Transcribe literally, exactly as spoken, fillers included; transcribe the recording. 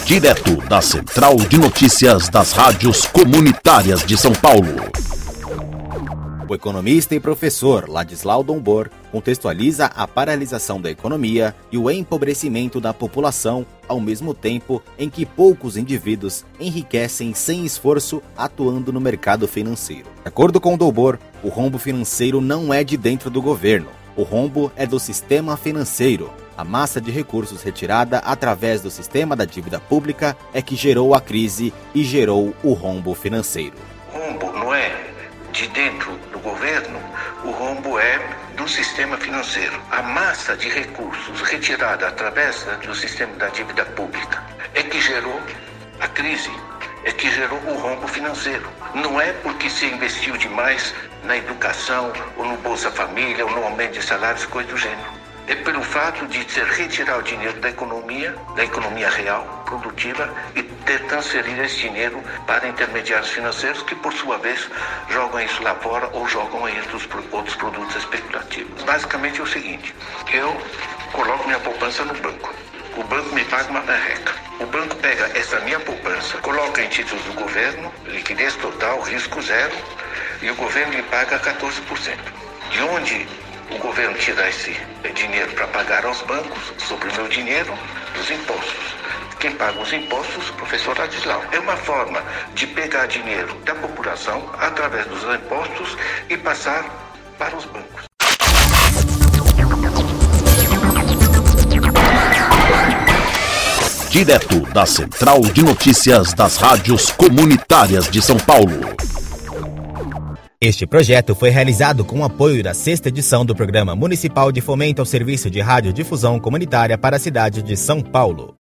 Direto da Central de Notícias das Rádios Comunitárias de São Paulo. O economista e professor Ladislau Dombor contextualiza a paralisação da economia e o empobrecimento da população ao mesmo tempo em que poucos indivíduos enriquecem sem esforço atuando no mercado financeiro. De acordo com Dombor, o rombo financeiro não é de dentro do governo. O rombo é do sistema financeiro. A massa de recursos retirada através do sistema da dívida pública é que gerou a crise e gerou o rombo financeiro. O rombo não é de dentro do governo, o rombo é do sistema financeiro. A massa de recursos retirada através do sistema da dívida pública é que gerou a crise, é que gerou o rombo financeiro. Não é porque se investiu demais na educação, ou no Bolsa Família, ou no aumento de salários, coisa do gênero. É pelo fato de ter retirar o dinheiro da economia, da economia real, produtiva, e ter transferido esse dinheiro para intermediários financeiros que, por sua vez, jogam isso lá fora ou jogam aí outros, outros produtos especulativos. Basicamente é o seguinte: eu coloco minha poupança no banco. O banco me paga uma merreca. O banco pega essa minha poupança, coloca em títulos do governo, liquidez total, risco zero, e o governo me paga quatorze por cento. De onde o governo tira esse dinheiro para pagar aos bancos sobre o meu dinheiro? Dos impostos. Quem paga os impostos? O professor Ladislau. É uma forma de pegar dinheiro da população através dos impostos e passar para os bancos. Direto da Central de Notícias das Rádios Comunitárias de São Paulo. Este projeto foi realizado com o apoio da sexta edição do Programa Municipal de Fomento ao Serviço de Radiodifusão Comunitária para a cidade de São Paulo.